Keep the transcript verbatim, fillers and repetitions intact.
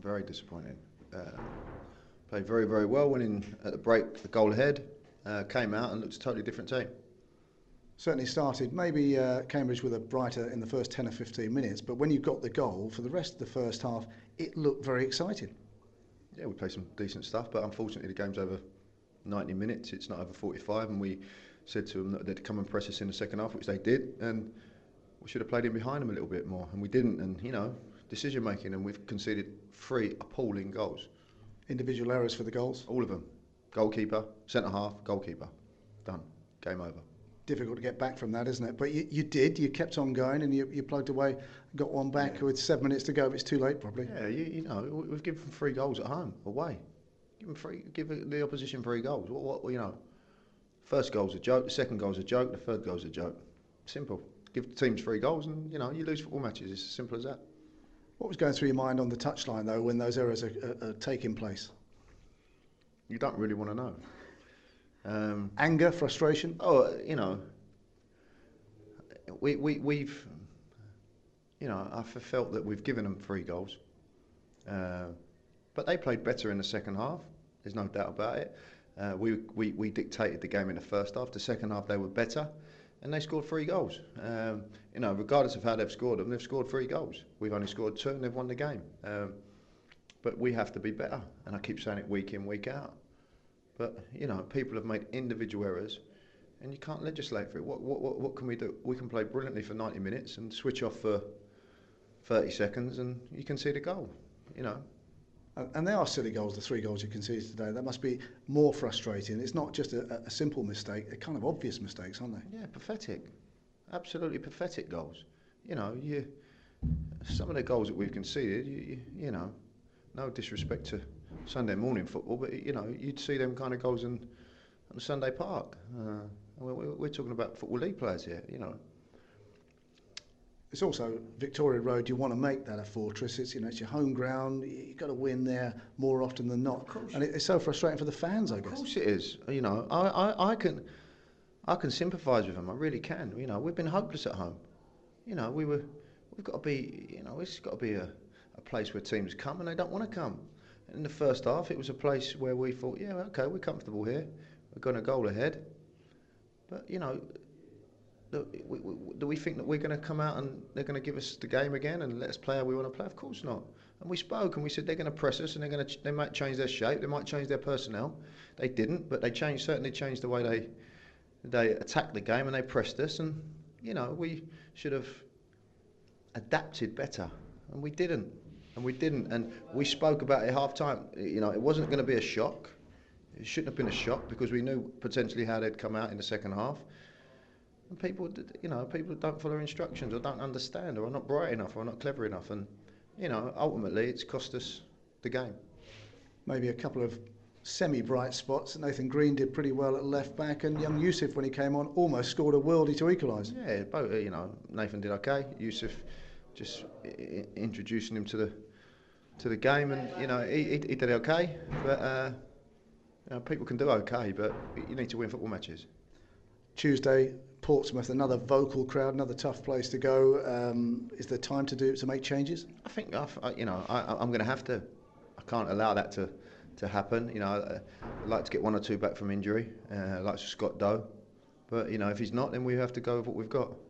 Very disappointing. Uh, played very, very well. Went in at the break, the goal ahead, uh, came out and looked a totally different team. Certainly started, maybe uh, Cambridge with a brighter in the first ten or fifteen minutes, but when you got the goal, for the rest of the first half, it looked very exciting. Yeah, we played some decent stuff, but unfortunately the game's over ninety minutes. It's not over forty-five, and we said to them that they'd come and press us in the second half, which they did, and we should have played in behind them a little bit more, and we didn't. And you know, decision making, and we've conceded three appalling goals. Individual errors for the goals. All of them. Goalkeeper, centre half, goalkeeper. Done. Game over. Difficult to get back from that, isn't it? But you, you did, you kept on going and you, you plugged away, got one back yeah. with seven minutes to go, but it's too late probably. Yeah, you, you know, we've given three goals at home, away. Give them three, give the opposition three goals. What, what, you know, first goal's a joke, the second goal's a joke, the third goal's a joke. Simple. Give the teams three goals and, you know, you lose football matches. It's as simple as that. What was going through your mind on the touchline, though, when those errors are, are, are taking place? You don't really want to know. Um, Anger, frustration? Oh, you know, we, we, we've, you know, I felt that we've given them three goals. Uh, but they played better in the second half. There's no doubt about it. Uh, we, we, we dictated the game in the first half. The second half, they were better. And they scored three goals. Um, you know, regardless of how they've scored them, they've scored three goals. We've only scored two and they've won the game. Um, but we have to be better. And I keep saying it week in, week out. But, you know, people have made individual errors and you can't legislate for it. What, what, what, what can we do? We can play brilliantly for ninety minutes and switch off for thirty seconds and you can see the goal, you know. And they are silly goals, the three goals you conceded today. That must be more frustrating. It's not just a, a simple mistake, they're kind of obvious mistakes, aren't they? Yeah, pathetic. Absolutely pathetic goals. You know, you some of the goals that we've conceded, you, you, you know, no disrespect to Sunday morning football, but, you know, you'd see them kind of goals in, on Sunday Park. Uh, we're, we're talking about Football League players here, you know. It's also Victoria Road. You want to make that a fortress. It's, you know, it's your home ground. You've got to win there more often than not. And it's so frustrating for the fans, I guess. Of course it is. You know, I, I, I can, I can sympathise with them. I really can. You know, we've been hopeless at home. You know, we were, we've got to be. You know, it's got to be a, a place where teams come and they don't want to come. And in the first half, it was a place where we thought, yeah, okay, we're comfortable here. We're going to goal ahead. But you know. Do we, we, do we think that we're going to come out and they're going to give us the game again and let us play how we want to play? Of course not. And we spoke and we said they're going to press us and they're going to. They might change their shape. They might change their personnel. They didn't, but they changed. Certainly changed the way they they attacked the game and they pressed us. And you know, we should have adapted better, and we didn't. And we didn't. And we spoke about it at half time. You know, it wasn't going to be a shock. It shouldn't have been a shock because we knew potentially how they'd come out in the second half. And people, you know, people don't follow instructions or don't understand or are not bright enough or are not clever enough. And, you know, ultimately it's cost us the game. Maybe a couple of semi-bright spots. Nathan Green did pretty well at left back and young Yusuf, when he came on, almost scored a worldie to equalise. Yeah, both, you know, Nathan did okay. Yusuf just I- introducing him to the to the game and, you know, he, he, he did okay. But, uh, you know, people can do okay, but you need to win football matches. Tuesday, Portsmouth, another vocal crowd, another tough place to go. Um, is there time to do to make changes? I think I've, I, you know I, I'm going to have to. I can't allow that to, to happen. You know, I'd like to get one or two back from injury, uh, like Scott Doe. But you know, if he's not, then we have to go with what we've got.